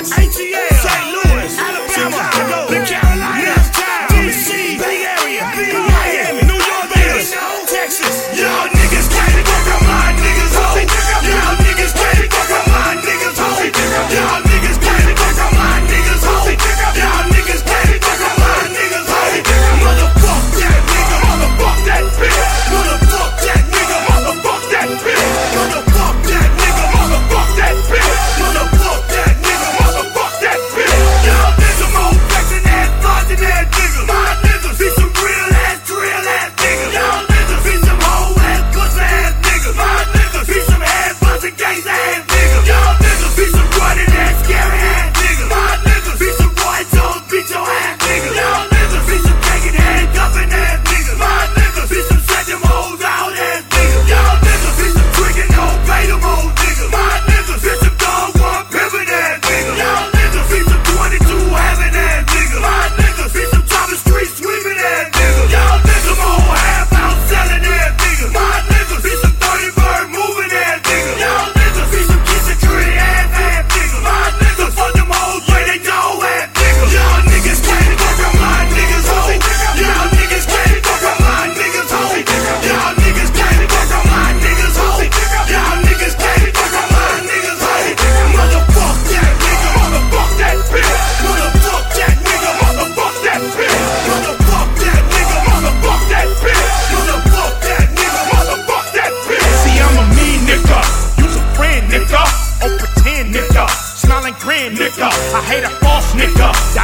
Dallas, ATL, St. Louis, Alabama, Chicago, the Carolinas, DC, Bay Area, Miami, New York, Vegas, Texas. Y'all niggas can't fuck on my niggas, ho. Y'all niggas can't fuck on my niggas, ho. Y'all niggas can't fuck on my niggas, ho. Y'all niggas can't fuck on my niggas, ho. Motherfuck that nigga, motherfuck that bitch. Motherfuck that nigga, motherfuck that bitch. Motherfuck that nigga, motherfuck that bitch. Motherfuck that nigga, motherfuck that bitch. Y'all niggas more flexing ass, flossing ass niggas. My niggas be some real ass, drill ass niggas. Y'all niggas be some hoe ass, pussy ass niggas. My niggas be some ass busting gangs ass niggas. Y'all niggas be some running ass, scary ass niggas. My niggas be some Roy Jones, beat your ass niggas. Y'all niggas be some taking ass, dumping ass niggas. My niggas be some setting hoes out ass niggas. Y'all niggas be some tricking, no pay them old niggas. My niggas be some dog one pimpin' ass niggas. Y'all niggas be some 22 having ass niggas. My niggas be some top of street sweeping ass niggas. Y'all niggas more half out selling ass niggas. My niggas be some 30 bird moving ass niggas. Y'all niggas be some kissing tree ass niggas. My niggas fuck them hoes where they go ass niggas. Y'all niggas can't fuck on my niggas, ho. Y'all niggas can't fuck on my niggas, ho. Y'all niggas can't fuck on my niggas, ho. Y'all niggas can't fuck on my niggas, ho. Motherfuck that nigga, motherfuck that bitch. Motherfuck that nigga, motherfuck that bitch. Motherfuck that nigga, motherfuck that bitch. Motherfuck that nigga, motherfuck that bitch. See, I'm a mean nigga, you's a friend nigga, oh pretend nigga, smiling grin nigga, I hate a false nigga.